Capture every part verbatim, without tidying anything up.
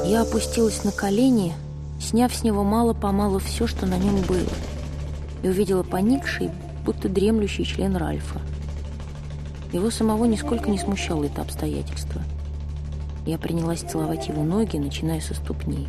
Я опустилась на колени, сняв с него мало-помалу все, что на нем было, и увидела поникший, будто дремлющий член Ральфа. Его самого нисколько не смущало это обстоятельство. Я принялась целовать его ноги, начиная со ступней.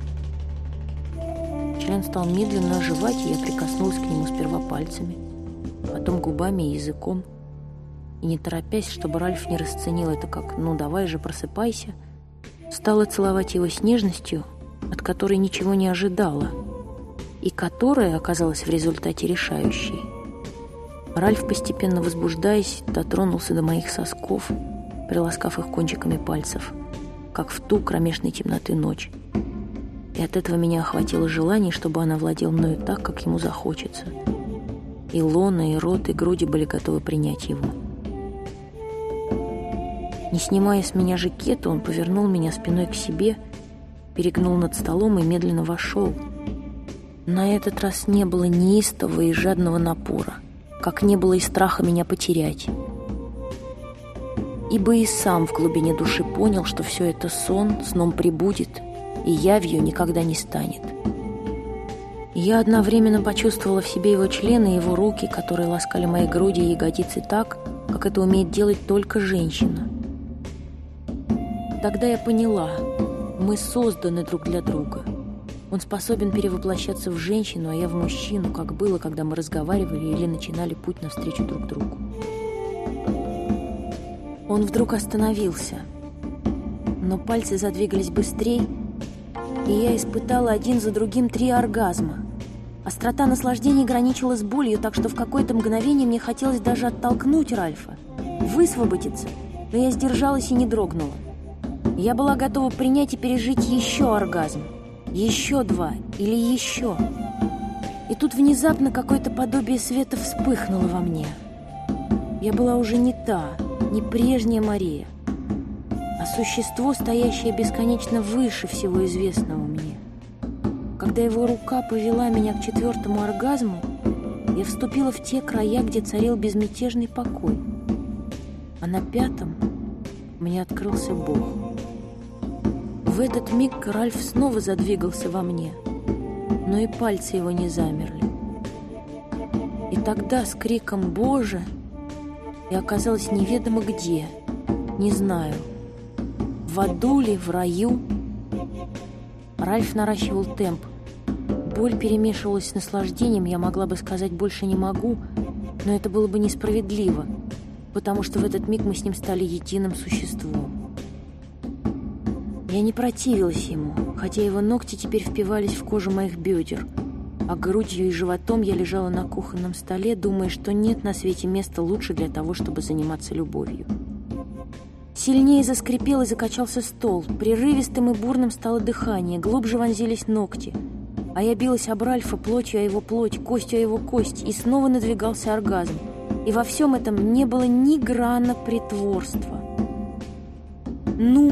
Член стал медленно оживать, и я прикоснулась к нему сперва пальцами, потом губами и языком. И не торопясь, чтобы Ральф не расценил это как «ну давай же, просыпайся», стала целовать его с нежностью, от которой ничего не ожидала, и которая оказалась в результате решающей. Ральф, постепенно возбуждаясь, дотронулся до моих сосков, приласкав их кончиками пальцев, как в ту кромешной темноты ночь. И от этого меня охватило желание, чтобы он овладел мною так, как ему захочется. И лона, и рот, и груди были готовы принять его. Не снимая с меня жакета, он повернул меня спиной к себе, перегнул над столом и медленно вошел. На этот раз не было неистового и жадного напора, как не было и страха меня потерять. Ибо и сам в глубине души понял, что все это сон, сном прибудет, и явью никогда не станет. Я одновременно почувствовала в себе его члены и его руки, которые ласкали мои груди и ягодицы так, как это умеет делать только женщина. Тогда я поняла, мы созданы друг для друга. Он способен перевоплощаться в женщину, а я в мужчину, как было, когда мы разговаривали или начинали путь навстречу друг другу. Он вдруг остановился, но пальцы задвигались быстрее, и я испытала один за другим три оргазма. Острота наслаждения граничила с болью, так что в какое-то мгновение мне хотелось даже оттолкнуть Ральфа, высвободиться, но я сдержалась и не дрогнула. Я была готова принять и пережить еще оргазм, еще два или еще. И тут внезапно какое-то подобие света вспыхнуло во мне. Я была уже не та, не прежняя Мария, а существо, стоящее бесконечно выше всего известного мне. Когда его рука повела меня к четвертому оргазму, я вступила в те края, где царил безмятежный покой. А на пятом мне открылся Бог. В этот миг Ральф снова задвигался во мне, но и пальцы его не замерли. И тогда с криком «Боже!» я оказалась неведомо где, не знаю, в аду ли, в раю. Ральф наращивал темп. Боль перемешивалась с наслаждением, я могла бы сказать «больше не могу», но это было бы несправедливо, потому что в этот миг мы с ним стали единым существом. Я не противилась ему, хотя его ногти теперь впивались в кожу моих бедер, а грудью и животом я лежала на кухонном столе, думая, что нет на свете места лучше для того, чтобы заниматься любовью. Сильнее заскрипел и закачался стол, прерывистым и бурным стало дыхание, глубже вонзились ногти, а я билась об Ральфа плотью о его плоть, костью о его кость, и снова надвигался оргазм. И во всем этом не было ни грана притворства. «Ну!»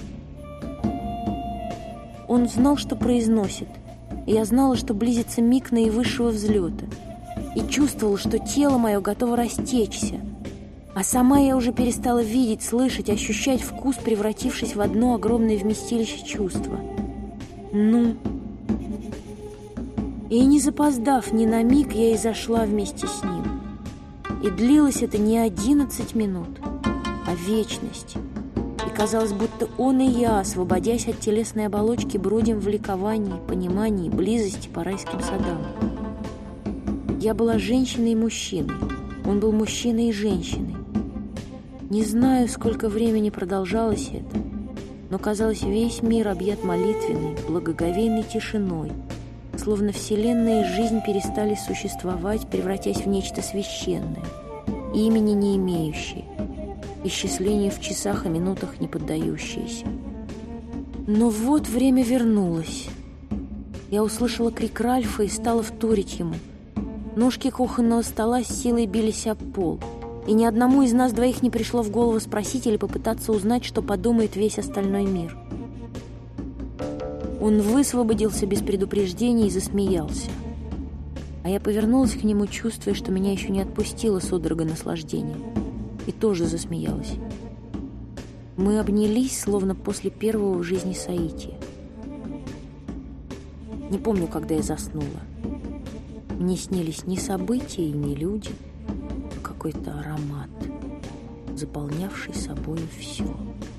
Он знал, что произносит, и я знала, что близится миг наивысшего взлета, и чувствовала, что тело мое готово растечься, а сама я уже перестала видеть, слышать, ощущать вкус, превратившись в одно огромное вместилище чувства. «Ну!» И не запоздав ни на миг, я и зашла вместе с ним. И длилось это не одиннадцать минут, а вечность. И казалось, будто он и я, освободясь от телесной оболочки, бродим в ликовании, понимании, близости по райским садам. Я была женщиной и мужчиной, он был мужчиной и женщиной. Не знаю, сколько времени продолжалось это, но, казалось, весь мир объят молитвенной, благоговейной тишиной, словно вселенная и жизнь перестали существовать, превратясь в нечто священное, имени не имеющее, исчислению в часах и минутах не поддающееся. Но вот время вернулось. Я услышала крик Ральфа и стала вторить ему. Ножки кухонного стола с силой бились об пол, и ни одному из нас двоих не пришло в голову спросить или попытаться узнать, что подумает весь остальной мир. Он высвободился без предупреждения и засмеялся. А я повернулась к нему, чувствуя, что меня еще не отпустила судорога наслаждения, и тоже засмеялась. Мы обнялись, словно после первого в жизни соития. Не помню, когда я заснула. Мне снились ни события и ни люди, а какой-то аромат, заполнявший собою все.